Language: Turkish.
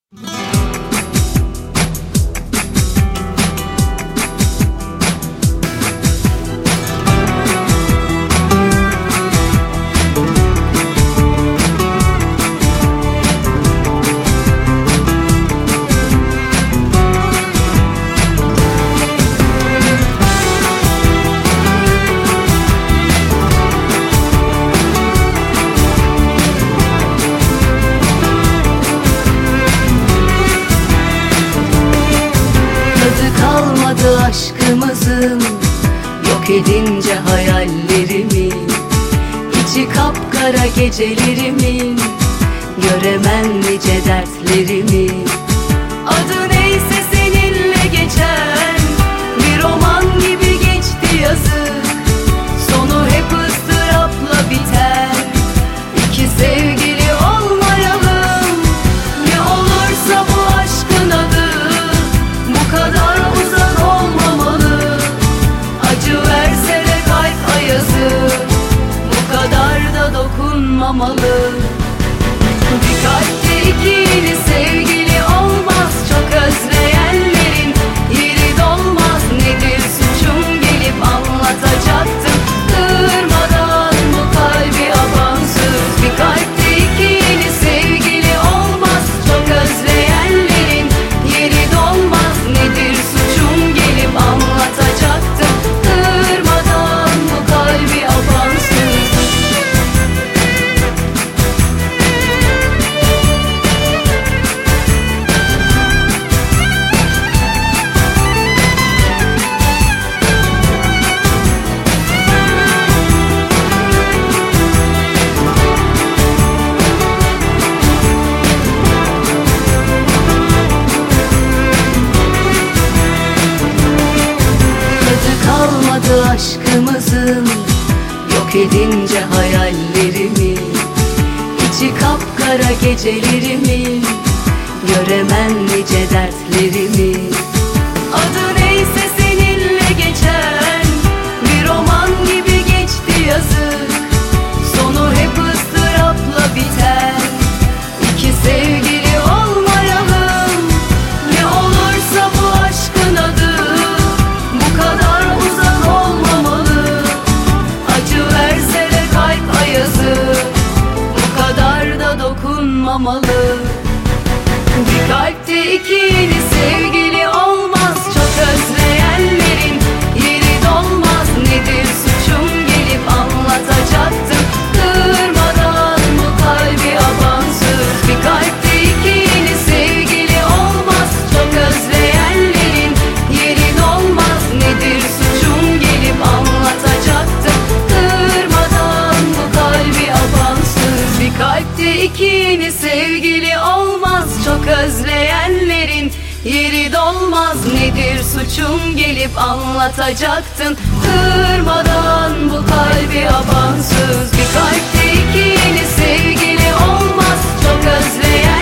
Kalmadı aşkımızın, yok edince hayallerimi, içi kapkara gecelerimin, göremem nice dertlerimi. Adı neyse seninle geçen bir roman gibi geçti yazık, sonu hep ıstırapla biter. İki sevgili olmayalım, ne olursa bu aşkın adı bu kadar uzak olmamalı. Acı verse de kalp ayazı bu kadar da dokunmamalı. Bir kalpte iki yeni sevgili olmaz, çok özleyenlerin yeri dolmaz. Nedir suçum, gelip anlatacaktım kırmadan bu kalbi amansız. Bir kalpte iki yeni sevgili olmaz, çok özleyenlerin yeri dolmaz. Nedir suçum, gelip anlatacaktım kırmadan bu kalbi amansız. Kalmadı aşkımızın, yok edince hayallerimi, içi kapkara gecelerimin, göremem nice dertlerimi. Adı neyse seninle geçen bir roman gibi geçti yazık, sonu hep ıstırapla biter. İki sevgili olmayalım, ne olursa bu aşkın adı bu kadar uzak olmamalı. Acı verse de kalp ayazı bu kadar da dokunmamalı. Bir kalpte iki yeni sevgili olmaz, çok özleyenlerin yeri dolmaz. Nedir suçum, gelip anlatacaktım kırmadan bu kalbi amansız. Bir kalpte iki yeni sevgili olmaz, çok özleyenlerin yeri dolmaz. Nedir suçum, gelip anlatacaktım kırmadan bu kalbi amansız. Bir kalpte iki yeni sevgili olmaz, çok özleyenlerin yeri dolmaz. Nedir suçum, gelip anlatacaktın kırmadan bu kalbi amansız. Bir kalpte iki yeni sevgili olmaz, çok özleyen